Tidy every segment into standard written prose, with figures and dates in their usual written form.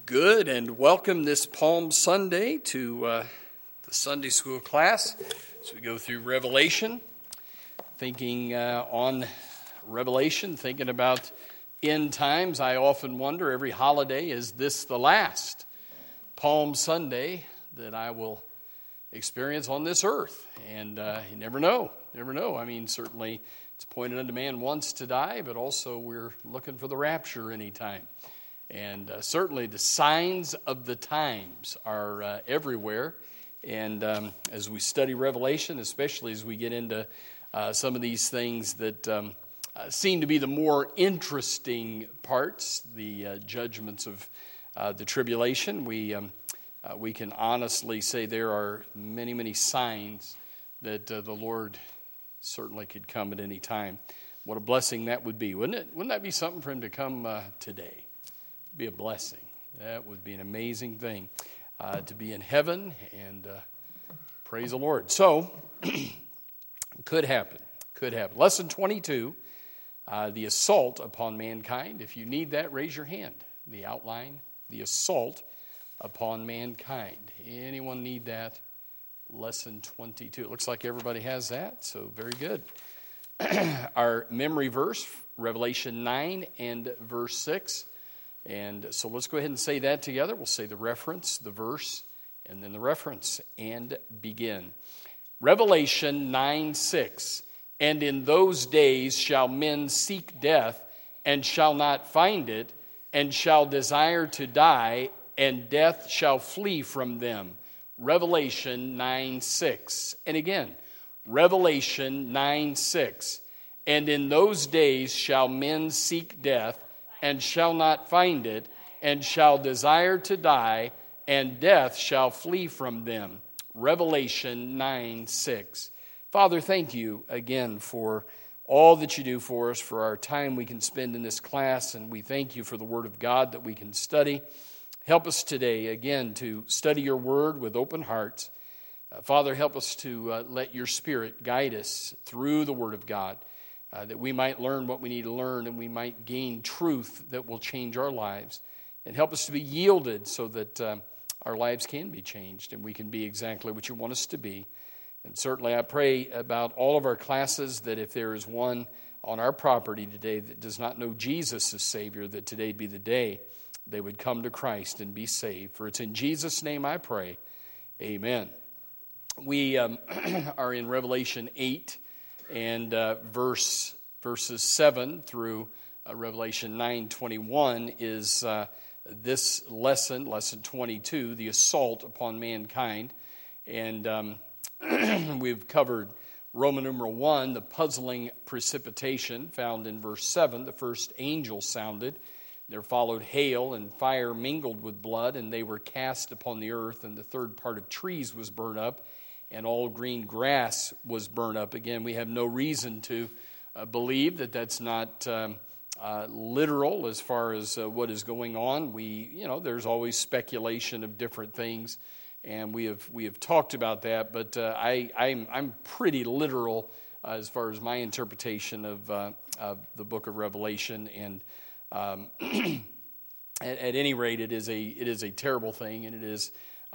Good, and welcome this Palm Sunday to the Sunday school class. So we go through Revelation, thinking on Revelation, thinking about end times. I often wonder every holiday, is this the last Palm Sunday that I will experience on this earth? And you never know, I mean, certainly it's appointed unto man once to die, but also we're looking for the rapture anytime. And certainly the signs of the times are everywhere. And as we study Revelation, especially as we get into some of these things that seem to be the more interesting parts, the judgments of the tribulation, we can honestly say there are many, many signs that the Lord certainly could come at any time. What a blessing that would be, wouldn't it? Wouldn't that be something for him to come today? Be a blessing. That would be an amazing thing to be in heaven, and praise the Lord. So, could happen. Lesson 22, the assault upon mankind. If you need that, raise your hand. The outline, the assault upon mankind. Anyone need that? Lesson 22. It looks like everybody has that, so very good. Our memory verse, Revelation 9 and verse 6. And so let's go ahead and say that together. We'll say the reference, the verse, and then the reference, and begin. Revelation 9:6. And in those days shall men seek death, and shall not find it, and shall desire to die, and death shall flee from them. Revelation 9:6. And again, Revelation 9:6. And in those days shall men seek death, and shall not find it, and shall desire to die, and death shall flee from them. Revelation 9:6. Father, thank you again for all that you do for us, for our time we can spend in this class, and we thank you for the Word of God that we can study. Help us today, again, to study your Word with open hearts. Father, help us to let your Spirit guide us through the Word of God, that we might learn what we need to learn, and we might gain truth that will change our lives. And help us to be yielded so that our lives can be changed and we can be exactly what you want us to be. And certainly I pray about all of our classes that if there is one on our property today that does not know Jesus as Savior, that today be the day they would come to Christ and be saved. For it's in Jesus' name I pray. Amen. We are in Revelation 8. And verses 7 through Revelation 9:21 is this lesson 22, the assault upon mankind. And we've covered Roman numeral 1, the puzzling precipitation, found in verse 7. The first angel sounded. There followed hail, and fire mingled with blood, and they were cast upon the earth, and the third part of trees was burned up, and all green grass was burned up. Again, we have no reason to believe that that's not literal as far as what is going on. There's always speculation of different things, and we have talked about that. But I'm pretty literal as far as my interpretation of the book of Revelation. And at any rate, it is a terrible thing, and it is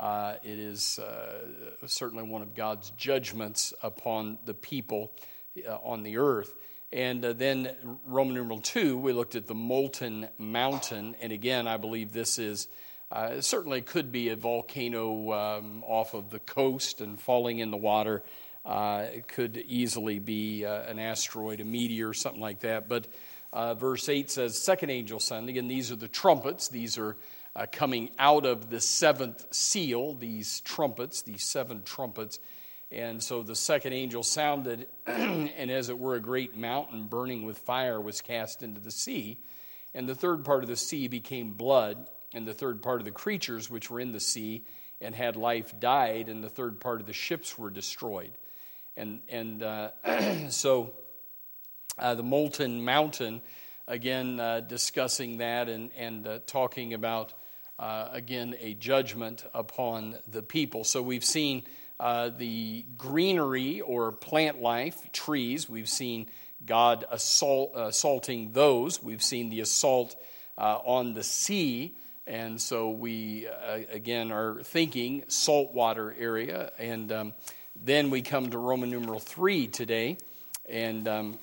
certainly one of God's judgments upon the people on the earth. And then Roman numeral 2, we looked at the molten mountain. And again, I believe this is certainly could be a volcano off of the coast and falling in the water. It could easily be an asteroid, a meteor, something like that. But verse 8 says, second angel sounded. Again, these are the trumpets. These are coming out of the seventh seal, these trumpets, these seven trumpets. And so the second angel sounded, and as it were, a great mountain burning with fire was cast into the sea. And the third part of the sea became blood, and the third part of the creatures which were in the sea and had life died, and the third part of the ships were destroyed. And so the molten mountain, again, discussing that and talking about again, a judgment upon the people. So we've seen the greenery or plant life, trees. We've seen God assaulting those. We've seen the assault on the sea. And so we, again, are thinking saltwater area. And then we come to Roman numeral 3 today. And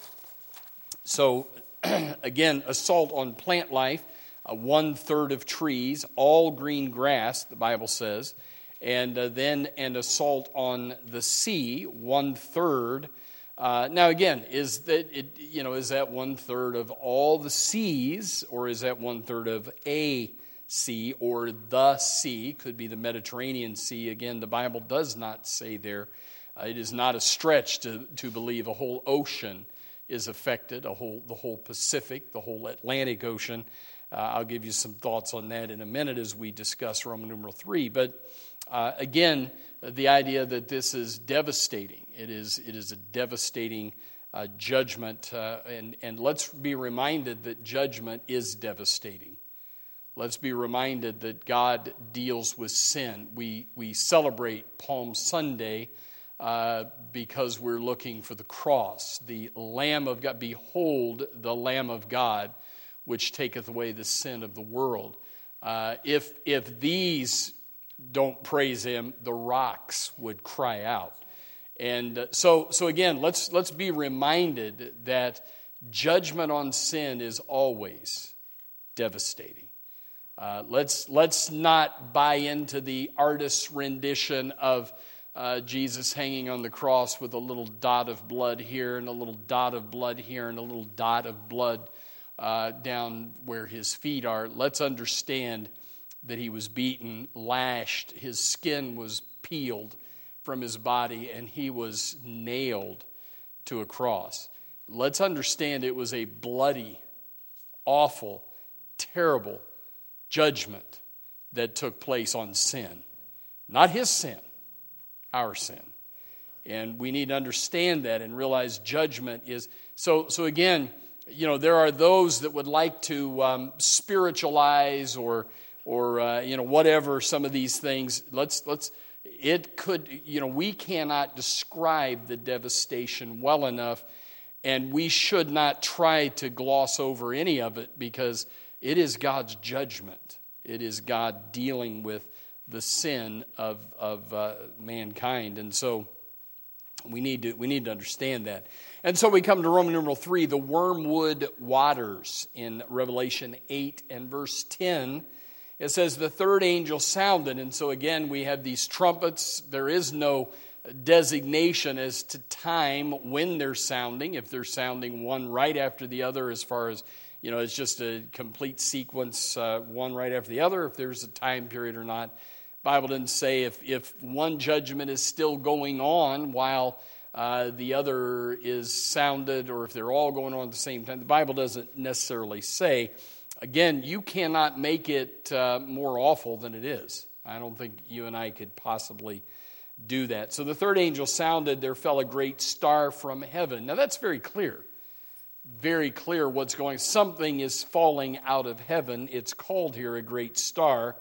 so, again, assault on plant life, 1/3 of trees, all green grass, the Bible says. And then an assault on the sea, 1/3. Now again, is that 1/3 of all the seas, or is that 1/3 of a sea, or the sea? Could be the Mediterranean Sea. Again, the Bible does not say there. It is not a stretch to believe a whole ocean is affected, the whole Pacific, the whole Atlantic Ocean. I'll give you some thoughts on that in a minute as we discuss Roman numeral 3. But again, the idea that this is devastating. It is a devastating judgment. And let's be reminded that judgment is devastating. Let's be reminded that God deals with sin. We celebrate Palm Sunday because we're looking for the cross, the Lamb of God. Behold, the Lamb of God, which taketh away the sin of the world. If these don't praise him, the rocks would cry out. And so again, let's be reminded that judgment on sin is always devastating. Let's not buy into the artist's rendition of Jesus hanging on the cross with a little dot of blood here and a little dot of blood here and a little dot of blood down where his feet are. Let's understand that he was beaten, lashed, his skin was peeled from his body, and he was nailed to a cross. Let's understand it was a bloody, awful, terrible judgment that took place on sin. Not his sin, our sin. And we need to understand that and realize judgment is... So again, there are those that would like to spiritualize or whatever some of these things. We cannot describe the devastation well enough, and we should not try to gloss over any of it because it is God's judgment. It is God dealing with the sin of mankind, and so we need to understand that. And so we come to Roman numeral 3, the wormwood waters in Revelation 8 and verse 10. It says, the third angel sounded. And so again, we have these trumpets. There is no designation as to time when they're sounding. If they're sounding one right after the other, as far as, it's just a complete sequence, one right after the other, if there's a time period or not. The Bible doesn't say if one judgment is still going on while the other is sounded, or if they're all going on at the same time. The Bible doesn't necessarily say. Again, you cannot make it more awful than it is. I don't think you and I could possibly do that. So the third angel sounded, there fell a great star from heaven. Now that's very clear. Very clear what's going on. Something is falling out of heaven. It's called here a great star.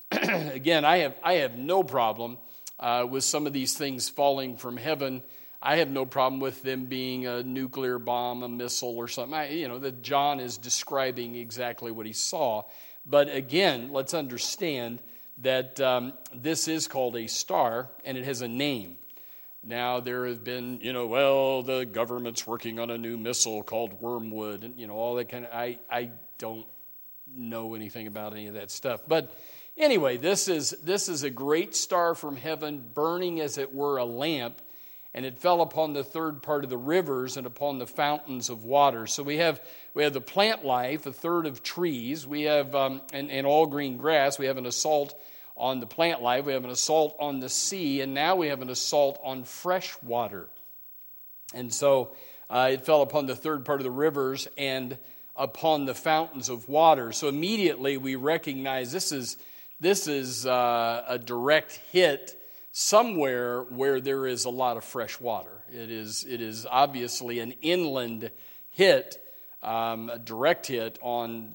Again, I have no problem with some of these things falling from heaven. I have no problem with them being a nuclear bomb, a missile, or something. That John is describing exactly what he saw. But again, let's understand that this is called a star, and it has a name. Now, there have been, the government's working on a new missile called Wormwood, and, all that kind of... I don't know anything about any of that stuff. But anyway, this is a great star from heaven, burning as it were a lamp, and it fell upon the third part of the rivers and upon the fountains of water. So we have the plant life, a third of trees. We have and all green grass. We have an assault on the plant life. We have an assault on the sea, and now we have an assault on fresh water. And so it fell upon the third part of the rivers and upon the fountains of water. So immediately we recognize this is a direct hit somewhere where there is a lot of fresh water. It is obviously an inland hit, a direct hit on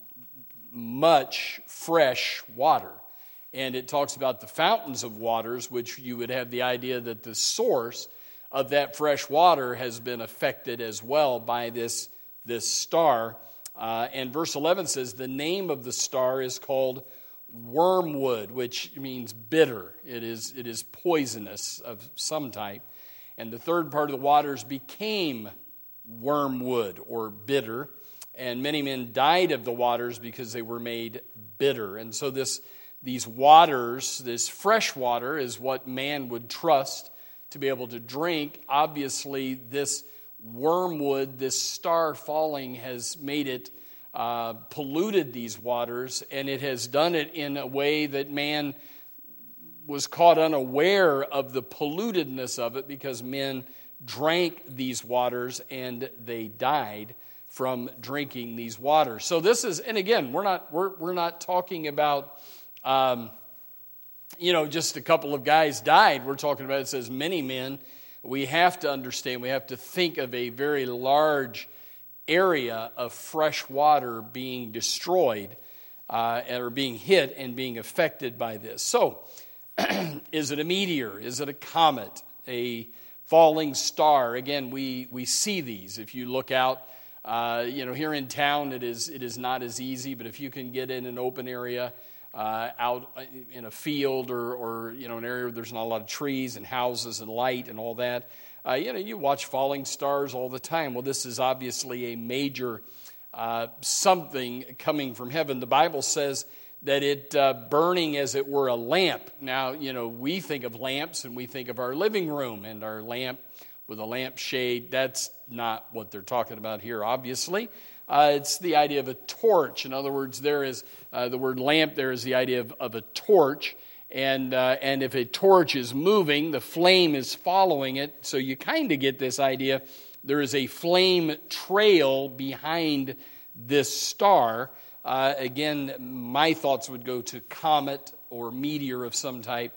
much fresh water. And it talks about the fountains of waters, which you would have the idea that the source of that fresh water has been affected as well by this star. And verse 11 says, the name of the star is called wormwood, which means bitter. It is poisonous of some type. And the third part of the waters became wormwood or bitter. And many men died of the waters because they were made bitter. And so these waters, this fresh water, is what man would trust to be able to drink. Obviously, this wormwood, this star falling, has made it polluted these waters, and it has done it in a way that man was caught unaware of the pollutedness of it because men drank these waters and they died from drinking these waters. So this is, and again, we're not talking about just a couple of guys died. We're talking about, it says many men. We have to understand, we have to think of a very large area of fresh water being destroyed or being hit and being affected by this. So, is it a meteor? Is it a comet? A falling star? Again, we see these. If you look out, here in town, it is not as easy. But if you can get in an open area, out in a field or an area where there's not a lot of trees and houses and light and all that, you watch falling stars all the time. Well, this is obviously a major something coming from heaven. The Bible says that it burning as it were a lamp. Now, we think of lamps and we think of our living room and our lamp with a lampshade. That's not what they're talking about here, obviously. It's the idea of a torch. In other words, there is the word lamp. There is the idea of a torch, and if a torch is moving, the flame is following it. So you kind of get this idea. There is a flame trail behind this star. Again, my thoughts would go to comet or meteor of some type,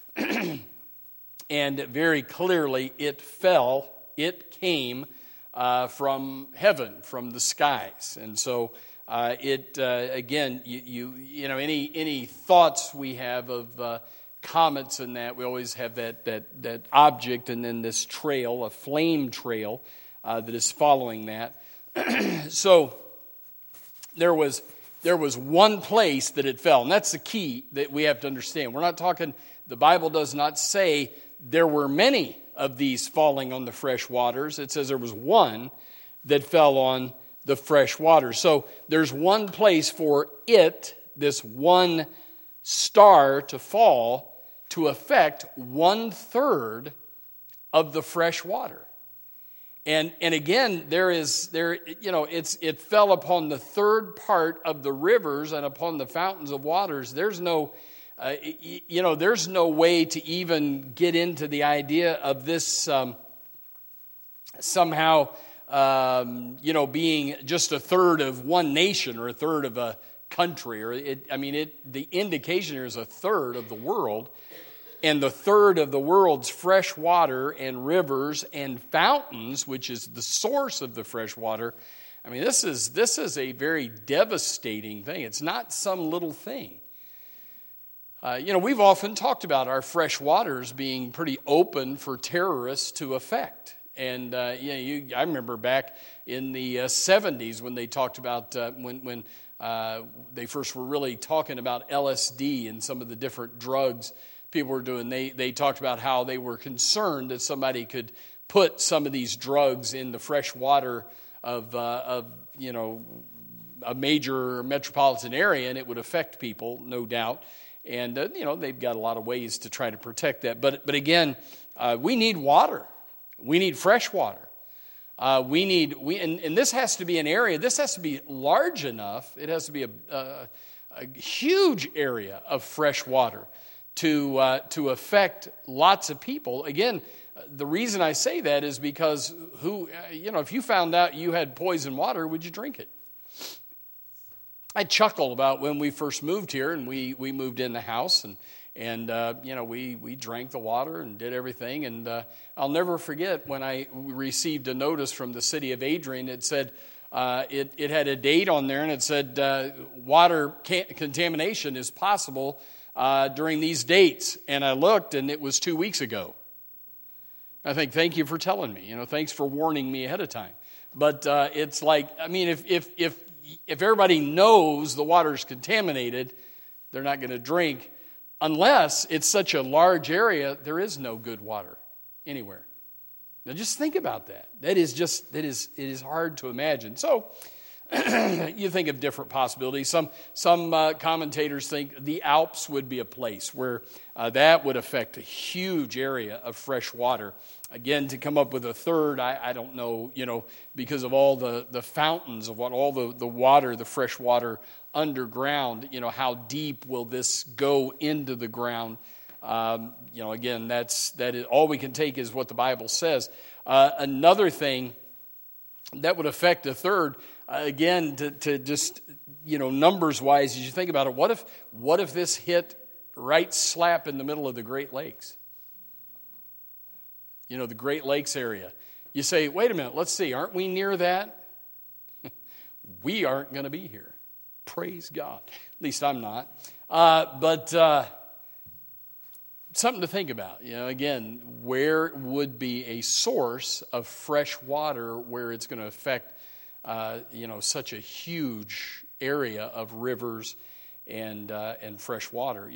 and very clearly, it fell. It came from heaven, from the skies. And so again, any thoughts we have of comets and that, we always have that object and then this trail, a flame trail that is following that. So there was one place that it fell, and that's the key that we have to understand. We're not talking, the Bible does not say there were many of these falling on the fresh waters. It says there was one that fell on the fresh waters. So there's one place for it, this one star, to fall to affect 1/3 of the fresh water. And again, it fell upon the third part of the rivers and upon the fountains of waters. There's no way to even get into the idea of this somehow, being just 1/3 of one nation or 1/3 of a country. The indication here is 1/3 of the world, and the 1/3 of the world's fresh water and rivers and fountains, which is the source of the fresh water. This is a very devastating thing. It's not some little thing. We've often talked about our fresh waters being pretty open for terrorists to affect. And, I remember back in the 70s when they talked about, when they first were really talking about LSD and some of the different drugs people were doing. They talked about how they were concerned that somebody could put some of these drugs in the fresh water of a major metropolitan area, and it would affect people, no doubt. And, they've got a lot of ways to try to protect that. But again, we need water. We need fresh water. And this has to be an area, this has to be large enough. It has to be a huge area of fresh water to affect lots of people. Again, the reason I say that is because if you found out you had poison water, would you drink it? I chuckle about when we first moved here and we moved in the house and we drank the water and did everything. And I'll never forget when I received a notice from the city of Adrian. It said, it had a date on there and it said water contamination is possible during these dates. And I looked and it was 2 weeks ago. I think, thank you for telling me. Thanks for warning me ahead of time. But it's like, if if everybody knows the water's contaminated, they're not going to drink unless it's such a large area, there is no good water anywhere. Now just think about that. It is hard to imagine. So you think of different possibilities. Some commentators think the Alps would be a place where that would affect a huge area of fresh water. Again, to come up with a third, I don't know, because of all the fountains of all the water, the fresh water underground, how deep will this go into the ground? Again, that is all we can take is what the Bible says. Another thing that would affect a third, again, to just, numbers wise, as you think about it, what if this hit right slap in the middle of the Great Lakes? The Great Lakes area. You say, wait a minute, let's see, aren't we near that? We aren't going to be here. Praise God. At least I'm not. But something to think about. Again, where would be a source of fresh water where it's going to affect, such a huge area of rivers and fresh water,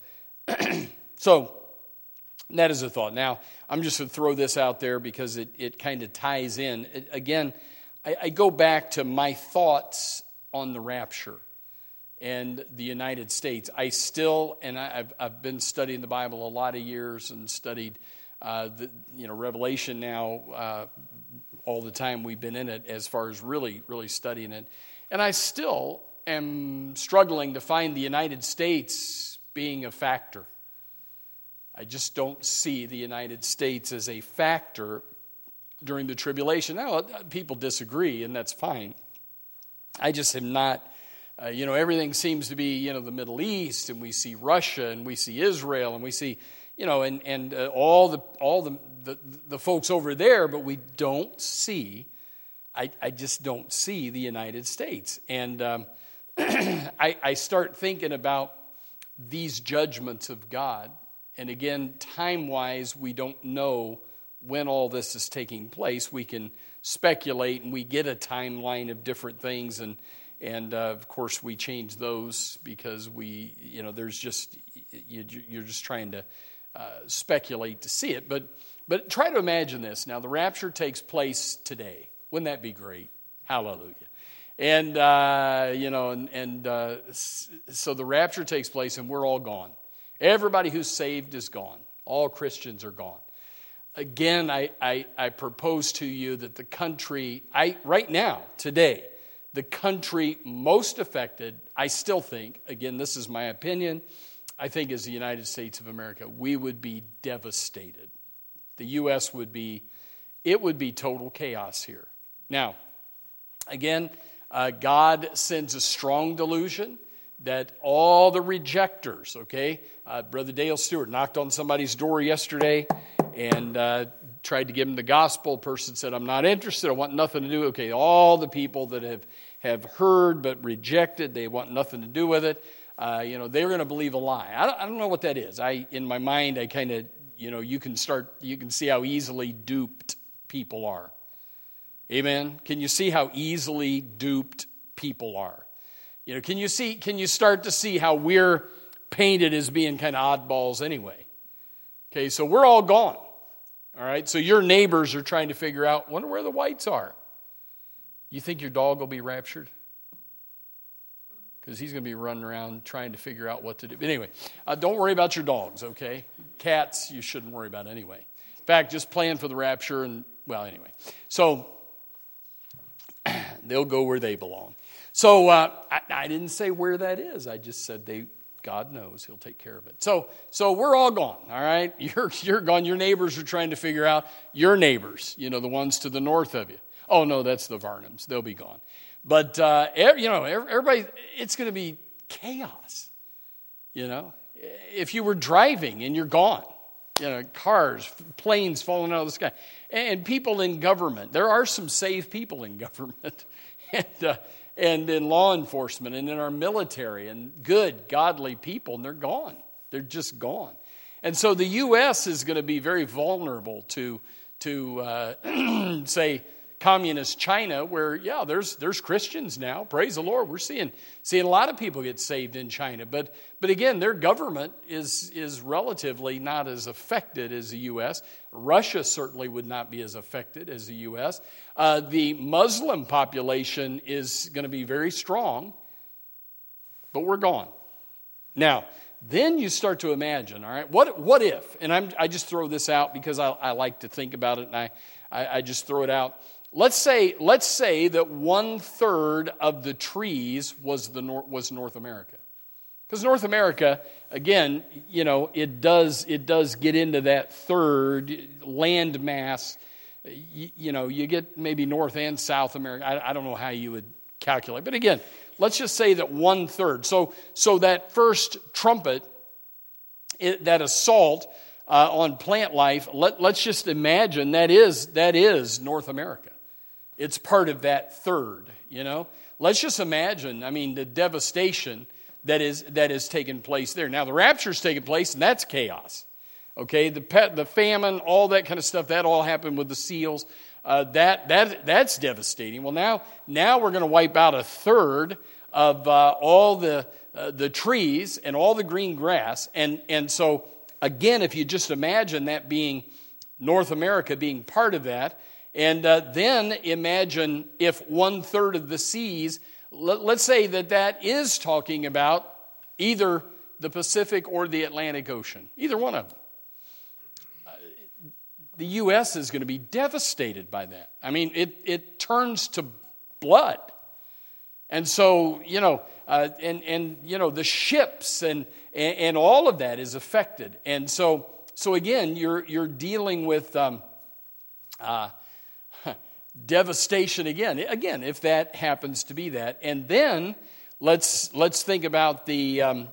So that is a thought. Now, I'm just going to throw this out there because it kind of ties in. Again, I go back to my thoughts on the rapture and the United States. I've been studying the Bible a lot of years and studied Revelation now all the time we've been in it as far as really, really studying it. And I still am struggling to find the United States being a factor. I just don't see the United States as a factor during the tribulation. Now, people disagree, and that's fine. I just am not, everything seems to be, the Middle East, and we see Russia, and we see Israel, and we see, all the folks over there, but we don't see, I just don't see the United States. And I start thinking about these judgments of God. And again, time-wise, we don't know when all this is taking place. We can speculate, and we get a timeline of different things, and of course, we change those because there's just you're just trying to speculate to see it. But try to imagine this. Now, the rapture takes place today. Wouldn't that be great? Hallelujah. And so the rapture takes place, and we're all gone. Everybody who's saved is gone. All Christians are gone. Again, I propose to you that the country, right now, today, the country most affected, I still think, again, this is my opinion, I think is the United States of America. We would be devastated. The U.S. would be total chaos here. Now, again, God sends a strong delusion that all the rejectors, okay, Brother Dale Stewart knocked on somebody's door yesterday and tried to give him the gospel. Person said, I'm not interested, I want nothing to do. Okay, all the people that have heard but rejected, they want nothing to do with it. They're going to believe a lie. I don't know what that is. In my mind, I kind of, you can see how easily duped people are. Amen? Can you see how easily duped people are? Can you start to see how we're painted as being kind of oddballs anyway? Okay, so we're all gone. All right, so your neighbors are trying to figure out, wonder where the whites are. You think your dog will be raptured? Because he's going to be running around trying to figure out what to do. But anyway, don't worry about your dogs, okay? Cats, you shouldn't worry about anyway. In fact, just plan for the rapture and, well, anyway. So, they'll go where they belong. So I didn't say where that is. I just said God knows. He'll take care of it. So we're all gone, all right? You're gone. Your neighbors are trying to figure out your neighbors, the ones to the north of you. Oh, no, that's the Varnums. They'll be gone. But, everybody, it's going to be chaos, If you were driving and you're gone, cars, planes falling out of the sky. And people in government. There are some saved people in government. And in law enforcement and in our military and good, godly people, and they're gone. They're just gone. And so the U.S. is going to be very vulnerable to say, communist China, where there's Christians now. Praise the Lord, we're seeing a lot of people get saved in China. But again, their government is relatively not as affected as the U.S. Russia certainly would not be as affected as the U.S. The Muslim population is going to be very strong, but we're gone. Now, then you start to imagine, all right, what if, and I just throw this out because I like to think about it, and I just throw it out. Let's say that 1/3 of the trees was North America. Because North America, again, it does get into that third land mass. You get maybe North and South America. I don't know how you would calculate. But again, let's just say that 1/3. So that first trumpet, that assault on plant life, let's just imagine that is North America. It's part of that third, Let's just imagine, the devastation that is taking place there. Now, the rapture's taking place, and that's chaos. Okay, the famine, all that kind of stuff, that all happened with the seals. That's devastating. Well, now we're going to wipe out 1/3 of all the trees and all the green grass. And so, again, if you just imagine that being North America being part of that, and then imagine if 1/3 of the seas, let's say that is talking about either the Pacific or the Atlantic Ocean, either one of them. The U.S. is going to be devastated by that. It turns to blood. And so, the ships and all of that is affected. And so again, you're dealing with devastation again. Again, if that happens to be that. And then let's think about the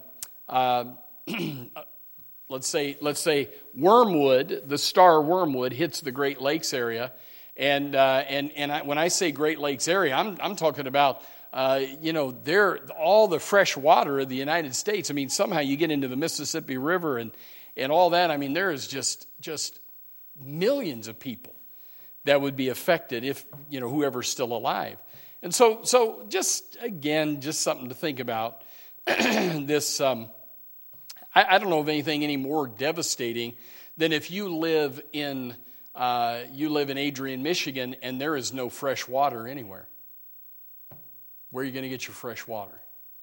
let's say wormwood, the star wormwood hits the Great Lakes area, and when I say Great Lakes area, I'm talking about all the fresh water of the United States. Somehow you get into the Mississippi River and all that. There is just millions of people that would be affected if whoever's still alive. And so just something to think about. This. I don't know of anything any more devastating than if you live in Adrian, Michigan, and there is no fresh water anywhere. Where are you going to get your fresh water?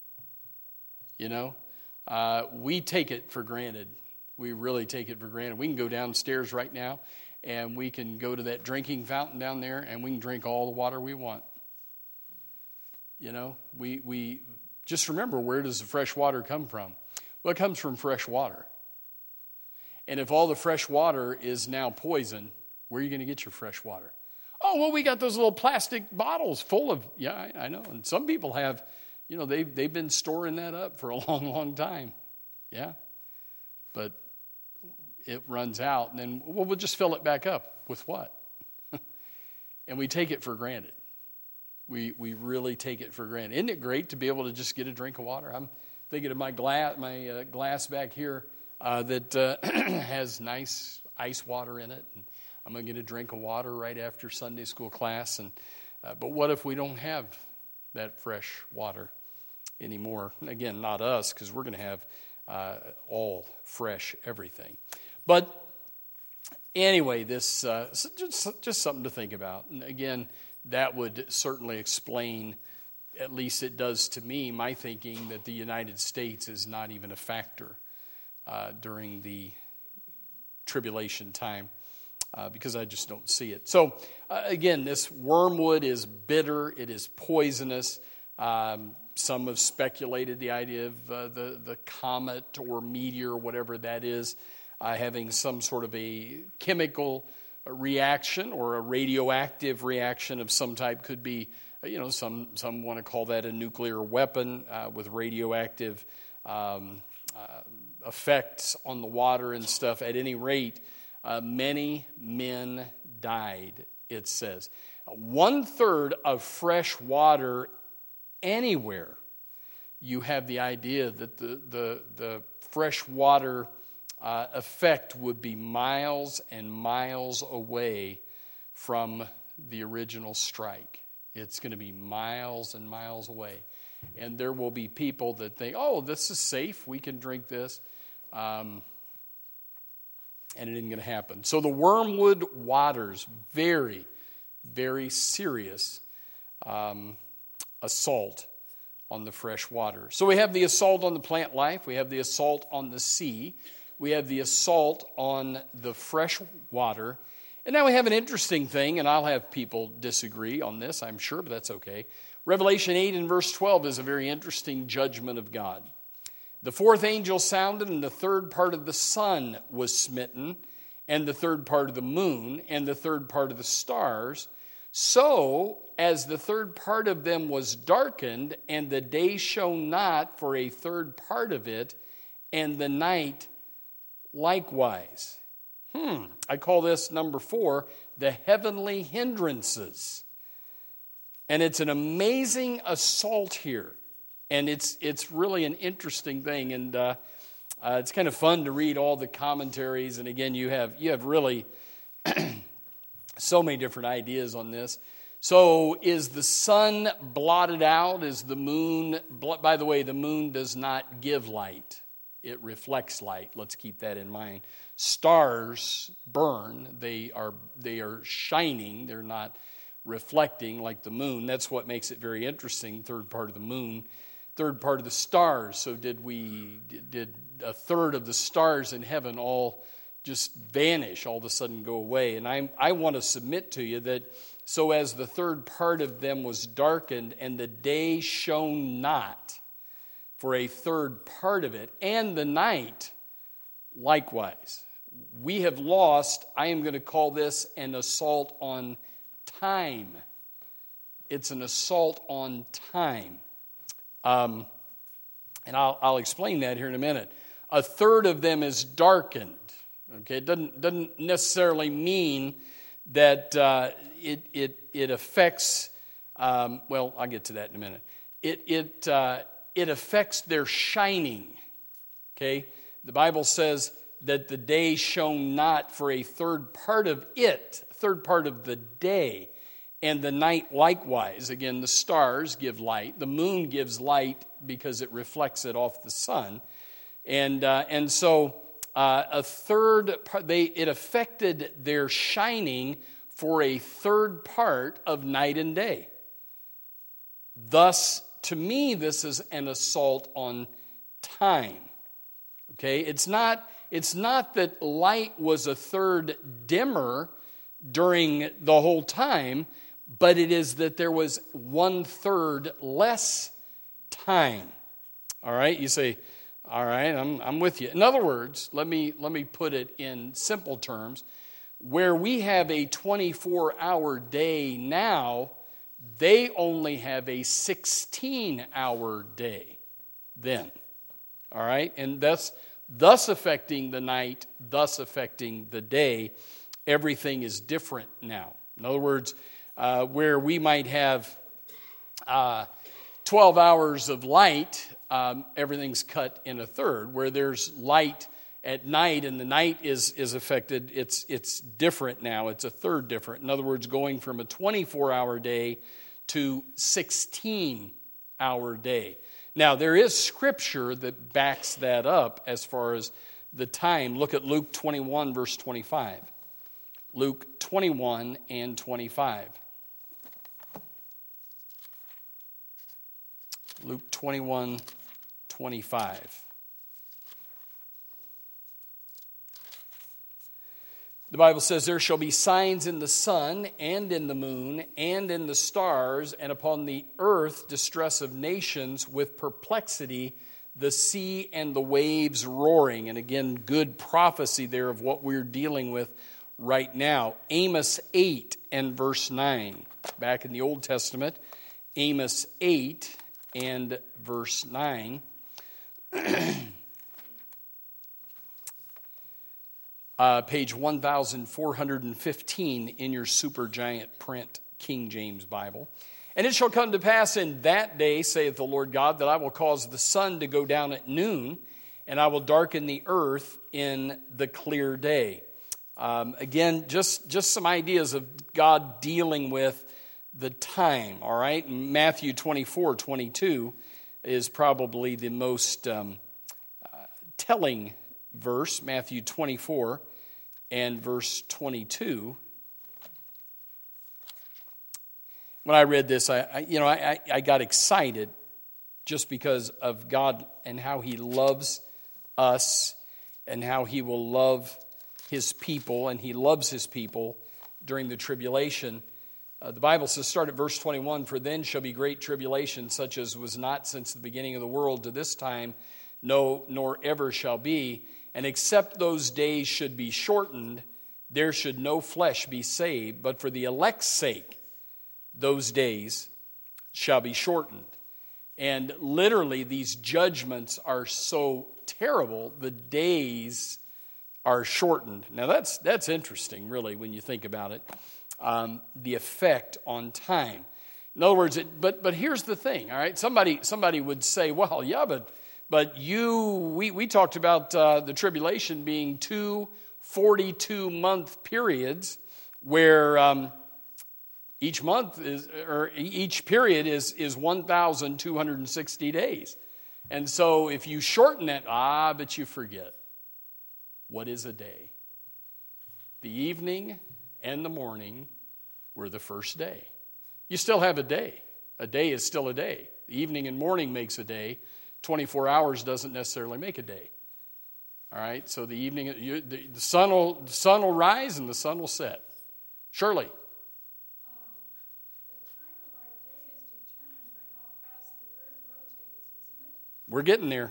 We take it for granted. We really take it for granted. We can go downstairs right now, and we can go to that drinking fountain down there, and we can drink all the water we want. We just remember, where does the fresh water come from? Well, it comes from fresh water. And if all the fresh water is now poison, where are you going to get your fresh water? Oh, well, we got those little plastic bottles full of, I know. And some people have, they've been storing that up for a long, long time. Yeah. But it runs out, and then we'll just fill it back up. With what? And we take it for granted. We really take it for granted. Isn't it great to be able to just get a drink of water? I'm thinking of my glass back here that has nice ice water in it. And I'm going to get a drink of water right after Sunday school class. But what if we don't have that fresh water anymore? Again, not us, because we're going to have all fresh everything. But anyway, this just something to think about. And again, that would certainly explain, at least it does to me, my thinking that the United States is not even a factor during the tribulation time, because I just don't see it. So again, this wormwood is bitter. It is poisonous. Some have speculated the idea of the comet or meteor, whatever that is, having some sort of a chemical reaction or a radioactive reaction of some type. Could be, some want to call that a nuclear weapon with radioactive effects on the water and stuff. At any rate, many men died, it says. 1/3 of fresh water anywhere, you have the idea that the fresh water effect would be miles and miles away from the original strike. It's going to be miles and miles away. And there will be people that think, oh, this is safe, we can drink this. And it isn't going to happen. So the Wormwood Waters, very, very serious assault on the fresh water. So we have the assault on the plant life. We have the assault on the sea. We have the assault on the fresh water. And now we have an interesting thing, and I'll have people disagree on this, I'm sure, but that's okay. Revelation 8 and verse 12 is a very interesting judgment of God. The fourth angel sounded, and the third part of the sun was smitten, and the third part of the moon, and the third part of the stars. So, as the third part of them was darkened, and the day shone not for a third part of it, and the night likewise. I call this number 4, the heavenly hindrances. And it's an amazing assault here. And it's really an interesting thing. And it's kind of fun to read all the commentaries. And again, you have really so many different ideas on this. So is the sun blotted out? Is the moon, by the way, the moon does not give light. It reflects light. Let's keep that in mind. Stars burn. They are shining. They're not reflecting like the moon. That's what makes it very interesting. Third part of the moon, third part of the stars. So did a third of the stars in heaven all just vanish, all of a sudden go away? And I want to submit to you that so as the third part of them was darkened, and the day shone not for a third part of it, and the night likewise. We have lost, I am going to call this an assault on time. It's an assault on time. And I'll explain that here in a minute. A third of them is darkened. Okay, it doesn't necessarily mean that it affects. Well, I'll get to that in a minute. It affects their shining. Okay, the Bible says that the day shone not for a third part of it, third part of the day, and the night likewise. Again, the stars give light. The moon gives light because it reflects it off the sun, and so a third part. It affected their shining for a third part of night and day. Thus, to me, this is an assault on time. Okay, it's not that light was a third dimmer during the whole time, but it is that there was 1/3 less time. All right, you say, all right, I'm with you. In other words, let me put it in simple terms. Where we have a 24-hour day now, they only have a 16-hour day then. All right? And that's thus affecting the night, thus affecting the day. Everything is different now. In other words, where we might have 12 hours of light, everything's cut in a third. Where there's light at night and the night is affected, it's different now. It's a third different. In other words, going from a 24-hour day to 16-hour day. Now, there is scripture that backs that up as far as the time. Look at Luke 21, verse 25. Luke 21 and 25. Luke 21, 25. The Bible says, there shall be signs in the sun and in the moon and in the stars, and upon the earth distress of nations with perplexity, the sea and the waves roaring. And again, good prophecy there of what we're dealing with right now. Amos 8 and verse 9. Back in the Old Testament, Amos 8 and verse 9. Page 1415 in your Supergiant print King James Bible. And it shall come to pass in that day, saith the Lord God, that I will cause the sun to go down at noon, and I will darken the earth in the clear day. Again, just some ideas of God dealing with the time, all right? Matthew 24:22 is probably the most telling verse, Matthew 24 and verse 22. When I read this, I got excited just because of God and how He loves us and how He will love His people, and He loves His people during the tribulation. The Bible says, start at verse 21, "For then shall be great tribulation, such as was not since the beginning of the world to this time, no, nor ever shall be. And except those days should be shortened, there should no flesh be saved. But for the elect's sake, those days shall be shortened." And literally, these judgments are so terrible, the days are shortened. Now, that's interesting, really, when you think about it. The effect on time. In other words, but here's the thing, all right? Somebody would say, well, yeah, but we talked about the tribulation being 2 42-month periods where each period is 1,260 days. And so if you shorten it, but you forget. What is a day? The evening and the morning were the first day. You still have a day. A day is still a day. The evening and morning makes a day. 24 hours doesn't necessarily make a day. All right, so the evening, the sun will rise and the sun will set. Shirley. The time of our day is determined by how fast the earth rotates, isn't it? We're getting there.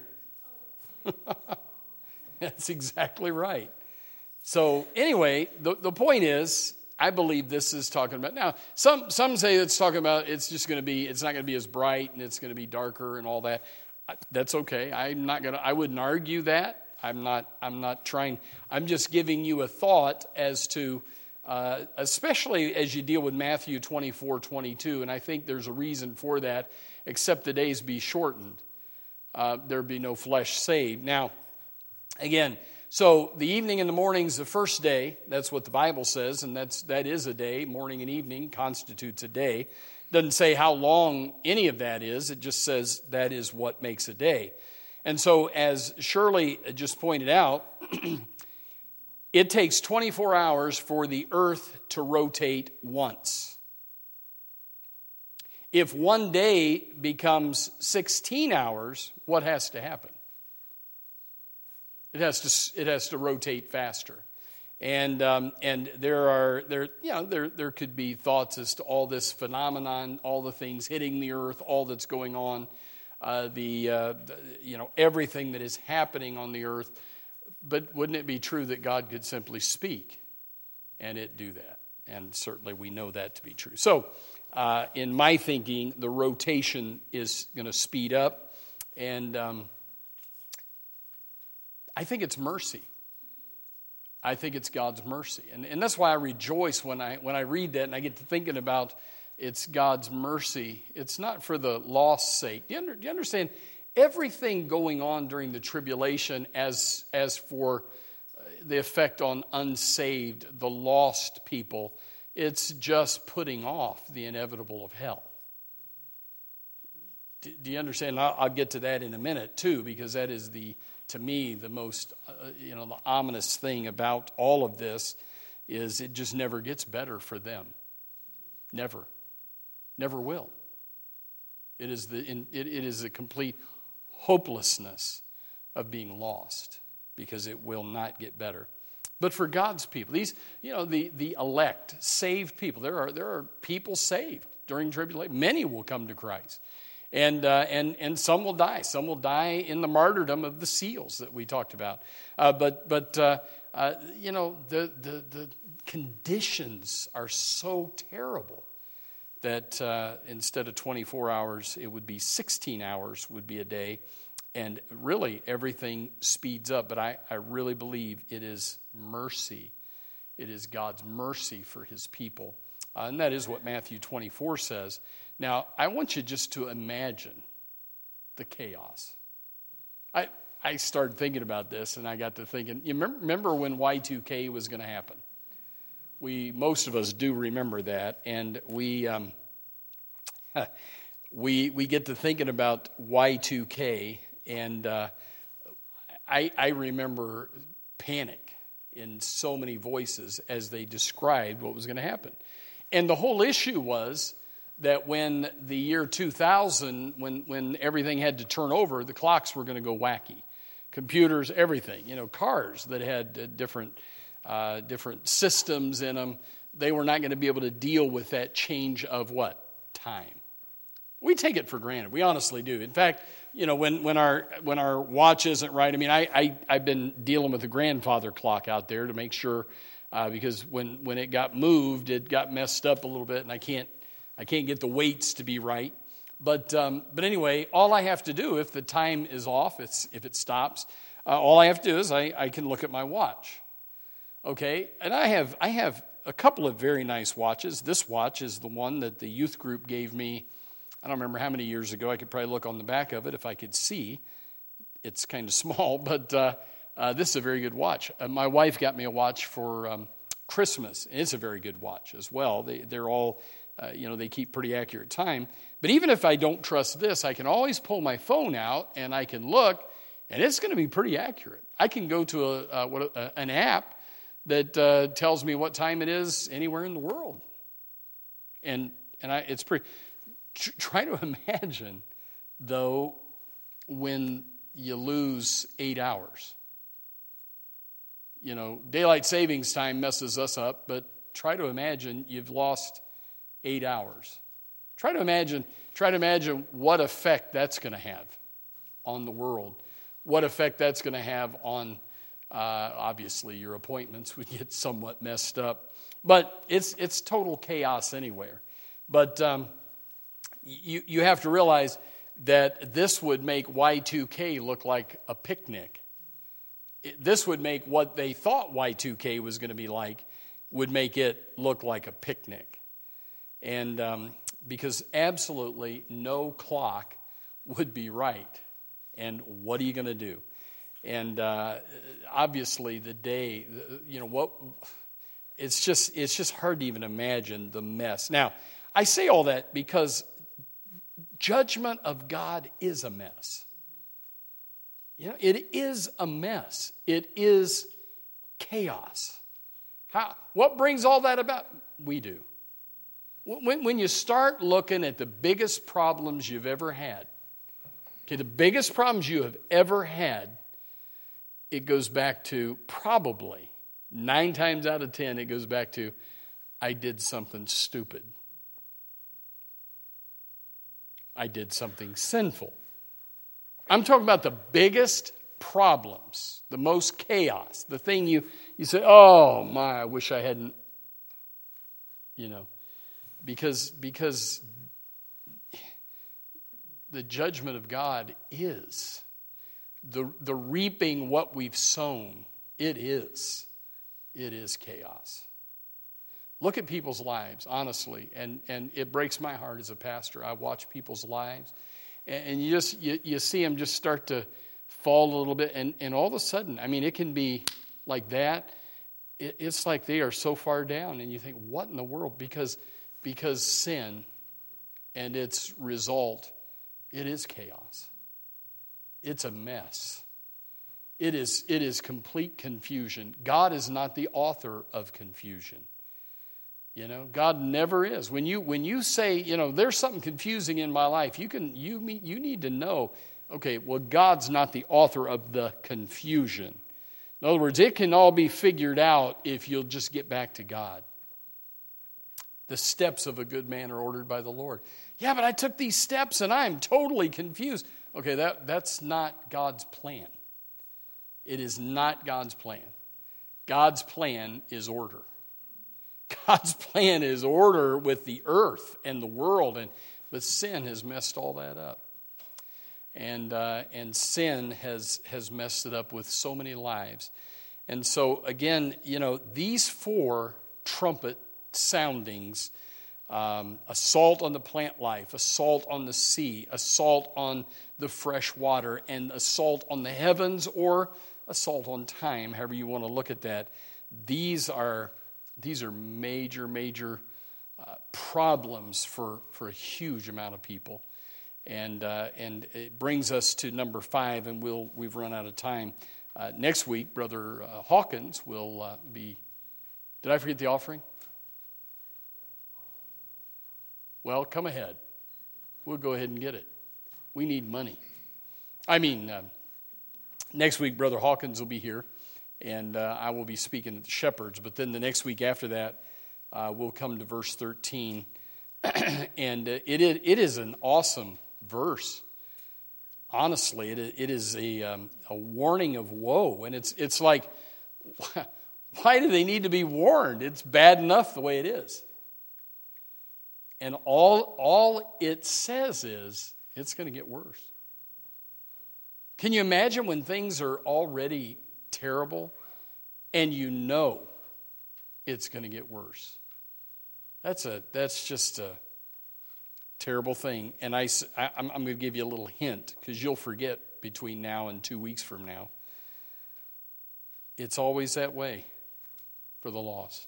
That's exactly right. So anyway, the point is, I believe this is talking about, now some say it's talking about it's not going to be as bright and it's going to be darker and all that. That's okay. I wouldn't argue that. I'm just giving you a thought as to, especially as you deal with Matthew 24:22, and I think there's a reason for that, except the days be shortened. There be no flesh saved. Now, again, so the evening and the morning is the first day. That's what the Bible says, and that is a day. Morning and evening constitutes a day. Doesn't say how long any of that is. It just says that is what makes a day. And so, as Shirley just pointed out, it takes 24 hours for the earth to rotate once. If one day becomes 16 hours, what has to happen? It has to rotate faster, and there could be thoughts as to all this phenomenon, all the things hitting the earth, all that's going on, everything that is happening on the earth. But wouldn't it be true that God could simply speak and it do that? And certainly we know that to be true. So, in my thinking, the rotation is going to speed up, and I think it's mercy. I think it's God's mercy. And that's why I rejoice when I read that and I get to thinking about it's God's mercy. It's not for the lost's sake. Do you understand? Everything going on during the tribulation as for the effect on unsaved, the lost people, it's just putting off the inevitable of hell. Do you understand? I'll get to that in a minute too, because that is to me, the most, the ominous thing about all of this is it just never gets better for them. Never. Never will. It is a complete hopelessness of being lost because it will not get better. But for God's people, these, the elect, saved people, there are people saved during tribulation. Many will come to Christ. And some will die. Some will die in the martyrdom of the seals that we talked about. But the conditions are so terrible that instead of 24 hours, it would be 16 hours would be a day. And really, everything speeds up. But I really believe it is mercy. It is God's mercy for his people. And that is what Matthew 24 says. Now, I want you just to imagine the chaos. I I started thinking about this, and I got to thinking, you remember when Y2K was going to happen? Most of us do remember that, and we get to thinking about Y2K, and I remember panic in so many voices as they described what was going to happen. And the whole issue was that when the year 2000, when everything had to turn over, the clocks were going to go wacky. Computers, everything, cars that had different systems in them, they were not going to be able to deal with that change of what? Time. We take it for granted. We honestly do. In fact, when our watch isn't right, I mean, I've been dealing with the grandfather clock out there to make sure, because when it got moved, it got messed up a little bit, and I can't get the weights to be right. But anyway, all I have to do if the time is off, if it stops, all I have to do is I can look at my watch. Okay, and I have a couple of very nice watches. This watch is the one that the youth group gave me. I don't remember how many years ago. I could probably look on the back of it if I could see. It's kind of small, but this is a very good watch. My wife got me a watch for Christmas. It's a very good watch as well. They're all, they keep pretty accurate time. But even if I don't trust this, I can always pull my phone out and I can look, and it's going to be pretty accurate. I can go to an app that tells me what time it is anywhere in the world, and it's pretty. Try to imagine, though, when you lose 8 hours. Daylight savings time messes us up, but try to imagine you've lost 8 hours. Try to imagine what effect that's going to have on the world. What effect that's going to have on, obviously, your appointments would get somewhat messed up. But it's total chaos anywhere. But you have to realize that this would make Y2K look like a picnic. This would make what they thought Y2K was going to be like, would make it look like a picnic. And because absolutely no clock would be right. And what are you going to do? And obviously the day, it's just hard to even imagine the mess. Now, I say all that because judgment of God is a mess. It is a mess. It is chaos. What brings all that about? We do. When you start looking at the biggest problems you've ever had, the biggest problems you have ever had, it goes back to probably 9 times out of 10, it goes back to, I did something stupid. I did something sinful. I'm talking about the biggest problems, the most chaos, the thing you say, oh my, I wish I hadn't, because the judgment of God is the reaping what we've sown. It is chaos. Look at people's lives, honestly, and it breaks my heart as a pastor. I watch people's lives, and you see them just start to fall a little bit, and all of a sudden, I mean, it can be like that. It's like they are so far down, and you think, what in the world? Because sin and its result, it is chaos. It's a mess. It is complete confusion. God is not the author of confusion. God never is. When you say, there's something confusing in my life, you need to know, okay, well, God's not the author of the confusion. In other words, it can all be figured out if you'll just get back to God. The steps of a good man are ordered by the Lord. Yeah, but I took these steps and I'm totally confused. Okay, that's not God's plan. It is not God's plan. God's plan is order. God's plan is order with the earth and the world, but sin has messed all that up. And sin has messed it up with so many lives. And so, again, these 4 trumpet soundings assault on the plant life, assault on the sea, assault on the fresh water, and assault on the heavens, or assault on time, however you want to look at that. These are major problems for a huge amount of people. And it brings us to number 5, and we've run out of time. Next week, Brother Hawkins will be... Did I forget the offering? Well, come ahead. We'll go ahead and get it. We need money. Next week, Brother Hawkins will be here, and I will be speaking at the Shepherds. But then the next week after that, we'll come to verse 13. And it is an awesome verse. Honestly, it is a warning of woe. And it's like, why do they need to be warned? It's bad enough the way it is. And all it says is, it's going to get worse. Can you imagine when things are already terrible and you know it's going to get worse? That's just a terrible thing. And I'm going to give you a little hint, because you'll forget between now and 2 weeks from now. It's always that way for the lost.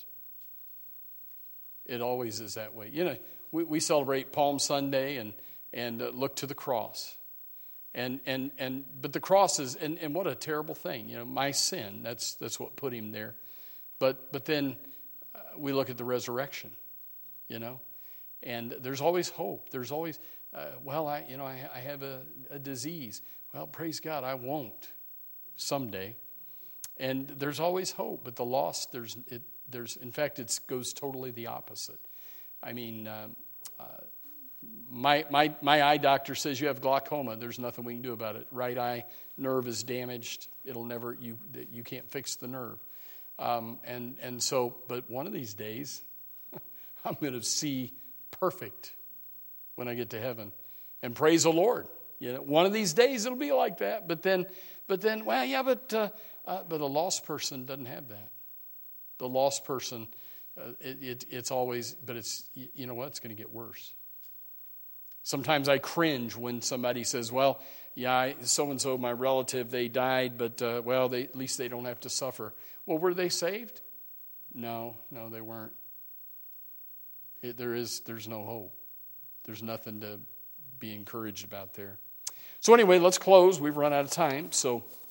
It always is that way. You know, we celebrate Palm Sunday and look to the cross. But the cross is, and what a terrible thing. You know, my sin, that's what put him there. But then we look at the resurrection, you know, and there's always hope. There's always, I have a disease. Well, praise God, I won't someday. And there's always hope, but the lost, there's in fact, it goes totally the opposite. I mean, my eye doctor says you have glaucoma. There's nothing we can do about it. Right eye nerve is damaged. It'll never, you can't fix the nerve. But one of these days, I'm going to see perfect when I get to heaven. And praise the Lord. You know, one of these days it'll be like that. But then, but a lost person doesn't have that. The lost person, it's always, but it's, you know what, it's going to get worse. Sometimes I cringe when somebody says, well, yeah, so-and-so, my relative, they died, but, at least they don't have to suffer. Well, were they saved? No, they weren't. There's no hope. There's nothing to be encouraged about there. So anyway, let's close. We've run out of time, so...